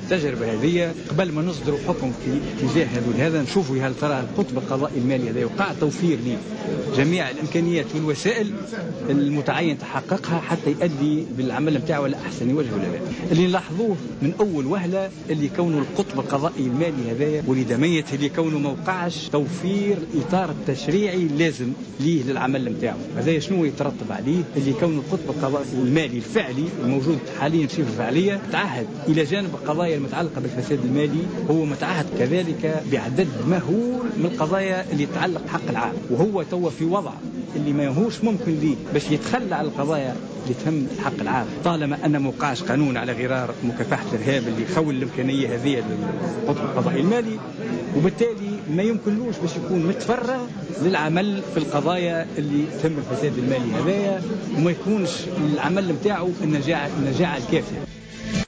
التجربة هذه قبل ما نصدروا حكم في اتجاه هذا نشوفوا هل ترى القطب القضائي المالي هذا وقع توفير لجميع الإمكانيات والوسائل المتعين تحققها حتى يؤدي بالعمل نتاعو على أحسن وجه ولا لا. اللي نلاحظوه من أول وهلة اللي كونه القطب القضائي المالي هذا ولدمية اللي كونه موقعش توفير الإطار التشريعي اللازم ليه للعمل نتاعو. هذا شنو يترتب عليه؟ اللي كونه القطب القضائي المالي الفعلي الموجود حاليا في الفعالية تعهد إلى جانب القضايا المتعلقة بالفساد المالي هو متعهد كذلك بعدد مهول من القضايا اللي تتعلق بحق العام، وهو تو في وضع اللي ما هوش ممكن ليه باش يتخلى على القضايا اللي تهم الحق العام طالما أن موقعش قانون على غرار مكافحة الإرهاب اللي يخول الإمكانية هذه للقطب القضائي المالي، وبالتالي ما يمكنلوش باش يكون متفرغ للعمل في القضايا اللي تهم الفساد المالي هذايا وما يكونش العمل متاعه النجاعة الكافية.